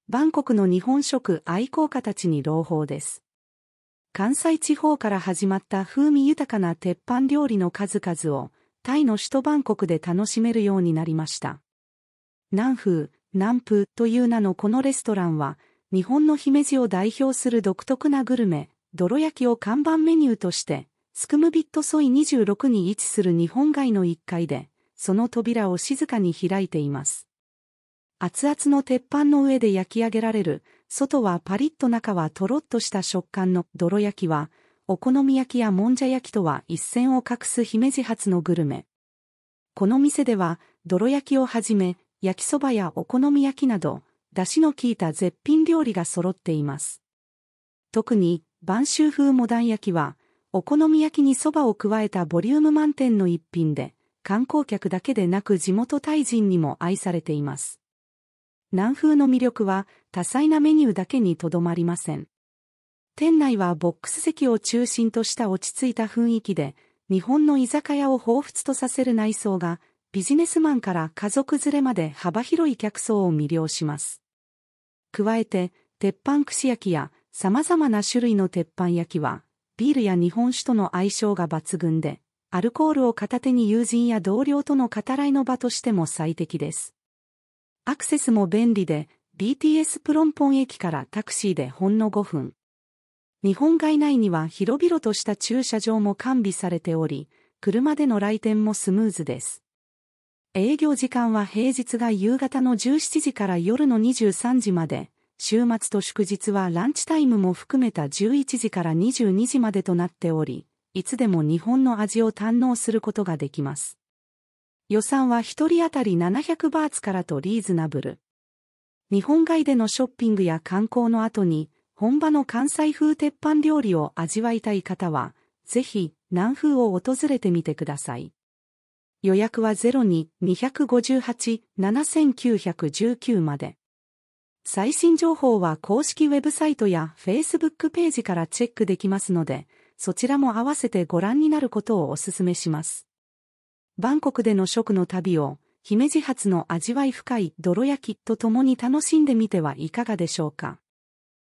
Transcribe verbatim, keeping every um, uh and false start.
バンコクの日本食愛好家たちに朗報です。関西地方から始まった風味豊かな鉄板料理の数々をタイの首都バンコクで楽しめるようになりました。南風、南風という名のこのレストランは、日本の姫路を代表する独特なグルメ、どろ焼きを看板メニューとして、スクムビットソイにじゅうろくに位置する日本街のいっかいで、その扉を静かに開いています。熱々の鉄板の上で焼き上げられる、外はパリッと中はとろっとした食感のどろ焼きは、お好み焼きやもんじゃ焼きとは一線を画す姫路発のグルメ。この店では、どろ焼きをはじめ、焼きそばやお好み焼きなど、出汁の効いた絶品料理が揃っています。特に、播州風モダン焼きは、お好み焼きにそばを加えたボリューム満点の一品で、観光客だけでなく地元タイ人にも愛されています。南風の魅力は多彩なメニューだけにとどまりません。店内はボックス席を中心とした落ち着いた雰囲気で、日本の居酒屋を彷彿とさせる内装が、ビジネスマンから家族連れまで幅広い客層を魅了します。加えて、鉄板串焼きや様々な種類の鉄板焼きは、ビールや日本酒との相性が抜群で、アルコールを片手に友人や同僚との語らいの場としても最適です。アクセスも便利で、ビーティーエス プロンポン駅からタクシーでほんのごふん。日本街内には広々とした駐車場も完備されており、車での来店もスムーズです。営業時間は平日が夕方のじゅうしちじから夜のにじゅうさんじまで、週末と祝日はランチタイムも含めたじゅういちじからにじゅうにじまでとなっており、いつでも日本の味を堪能することができます。予算はひとり当たりななひゃくバーツからとリーズナブル。日本街でのショッピングや観光の後に、本場の関西風鉄板料理を味わいたい方は、ぜひ南風を訪れてみてください。予約は ゼロに にごはち ななきゅういちきゅう まで。最新情報は公式ウェブサイトや Facebook ページからチェックできますので、そちらも合わせてご覧になることをお勧めします。バンコクでの食の旅を、姫路発の味わい深いどろ焼きと共に楽しんでみてはいかがでしょうか。